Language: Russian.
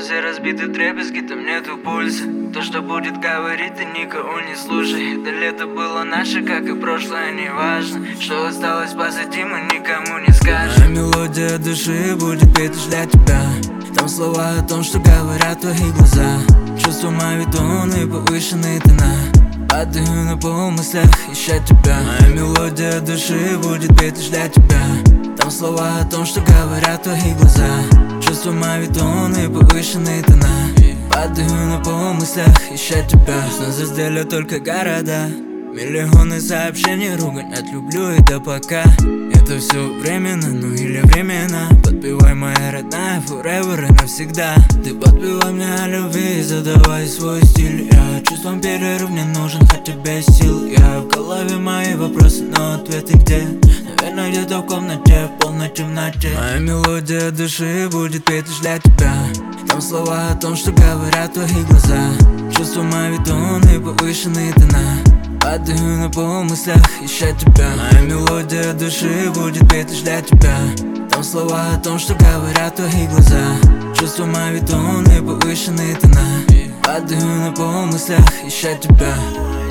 Слезы разбиты вдребезги, там нету пульса. То, что будет говорить, ты никого не слушай. Это лето было наше, как и прошлое, не важно. Что осталось позади, мы никому не скажем. Моя мелодия души будет петь лишь для тебя. Там слова о том, что говорят твои глаза. Чувства мавитоны, повышенные тона. Падаю на пол в мыслях, ища тебя. Моя мелодия души будет петь лишь для тебя. Там слова о том, что говорят твои глаза. Чувства мавитоны, повышенные тона. Падаю на пол в мыслях, ища тебя. Нас разделят только города. Миллионы сообщений, ругань от люблю и до пока. Это все временно, ну или временно. Подпевай, моя родная, forever и навсегда. Ты подпевай мне о любви, задавай свой стиль. Я чувствам перерыв не нужен, хотя без сил. Я в голове мои вопросы, но ответы где? Наверное, где-то в комнате, в полной темноте. Моя мелодия души будет петь лишь для тебя. Там слова о том, что говорят твои глаза. Чувства мавитоны, повышенные тона. Падаю на пол в мыслях, ища тебя. Моя мелодия души будет петь лишь для тебя. Там слова о том, что говорят твои глаза. Чувства мавитоны, повышенные тона. Падаю на пол в мыслях, ища тебя.